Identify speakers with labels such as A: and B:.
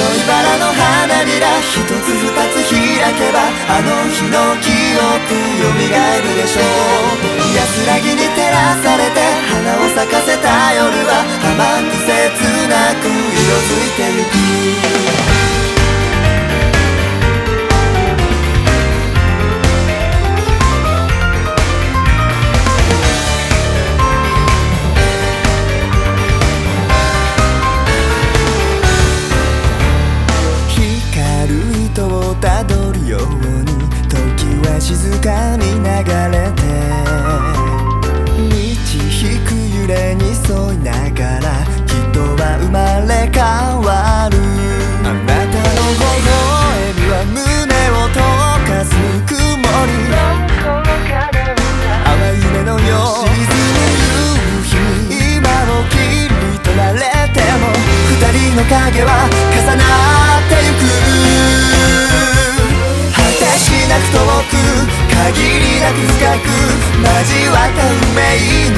A: いバラの花びら一つ二つ開けばあの日の記憶よみがえるでしょう。安らぎに照らされて花を咲かせた夜は甘く切なく色づいてゆく。たどるように時は静かに流れて道引く揺れに沿いながら人は生まれ変わる。あなたの微笑みは胸を溶かす曇り淡い夢のよう沈む夕日に今を切り取られても二人の影は重なってゆく。なく遠く限りなく深く交わった運命の